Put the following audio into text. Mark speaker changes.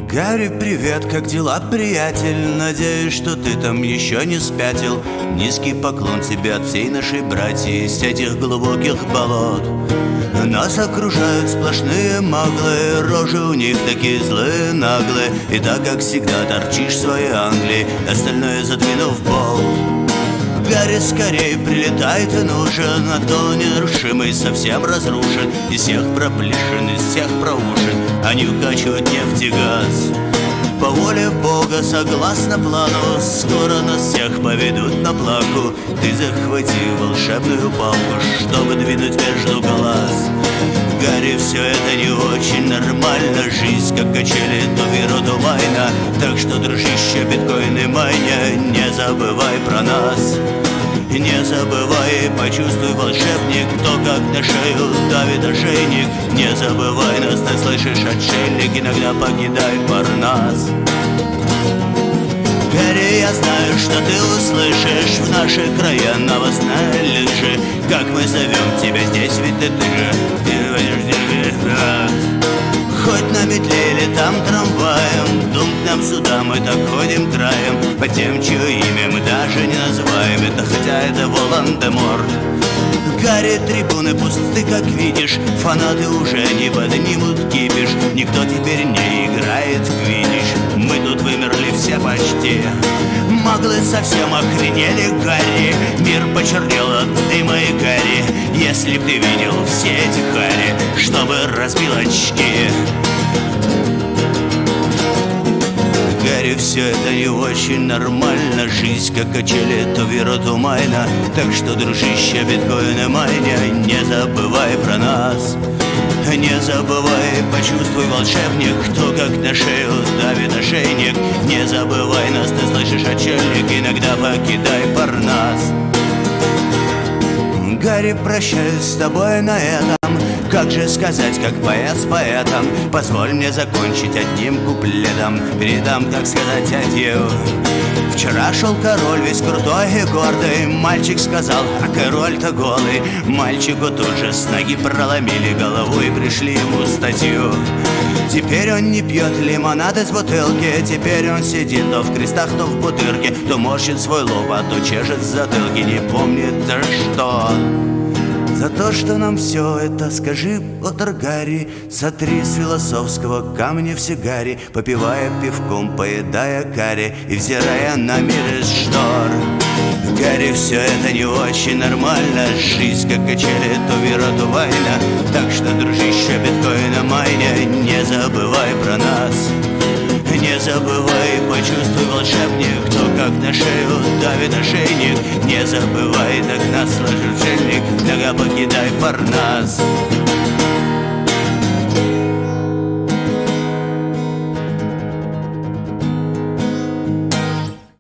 Speaker 1: Гарри, привет, как дела, приятель? Надеюсь, что ты там еще не спятил. Низкий поклон тебе от всей нашей братьи из этих глубоких болот. Нас окружают сплошные маглы, рожи у них такие злые, наглые. И так, как всегда, торчишь в своей Англии, остальное задвинув в бол. Гарри, скорее прилетай, ты нужен, а то нерушимый совсем разрушен. Из всех проплешин, из всех проушин они укачивают нефть и газ. По воле Бога, согласно плану, скоро нас всех поведут на плаху. Ты захвати волшебную палку, чтобы двинуть между глаз. Гарри, все это не очень нормально. Жизнь как качели, то виро, то война. Так что, дружище, биткоины майня, не забывай про нас. Не забывай, почувствуй, волшебник, то, как на шею давит ошейник. Не забывай нас, ты слышишь, отшельник, иногда покидай Парнас. Гарри, я знаю, что ты услышишь в наши края новостные лыжи. Как мы зовем тебя здесь, ведь ты же. Хоть на метле или там трамваем, дум к нам сюда, мы так ходим краем. По тем, чье имя мы даже не называем, это хотя это Волан-де-Морт. Гарри, трибуны пусты, как видишь, фанаты уже не поднимут кипиш. Никто теперь не играет в квиддич, мы тут вымерли все почти. Маглы совсем охренели, Гарри, мир почернел от дыма и гари. Если б ты видел все эти хари, чтобы разбил очки. Гарри, все это не очень нормально. Жизнь как качели, то виро, то майна. Так что, дружище, биткоины майня, не забывай про нас. Не забывай, почувствуй, волшебник, кто как на шею давит ошейник. Не забывай нас, ты слышишь, отшельник, иногда покидай Парнас. Гарри, прощаюсь с тобой на этом. Как же сказать, как поэт с поэтом? Позволь мне закончить одним куплетом. Передам, так сказать, адью. Вчера шел король, весь крутой и гордый. Мальчик сказал, а король-то голый. Мальчику тут же с ноги проломили голову и пришли ему статью. Теперь он не пьет лимонад из бутылки. Теперь он сидит то в крестах, то в бутырке. То морщит свой лоб, а то чешет затылки. Не помнит за что. За то, что нам все это, скажи, Поттер Гарри, сотри с философского камня в сигаре, попивая пивком, поедая карри и взирая на мир из штор. Гарри, все это не очень нормально. Жизнь как качели, то виро, то война. Так что, дружище, биткоина майня, не забывай про нас. Не забывай, почувствуй, волшебник, кто как на шею давит ошейник. Не забывай, так нас сложит жельник, нога покидай Парнас.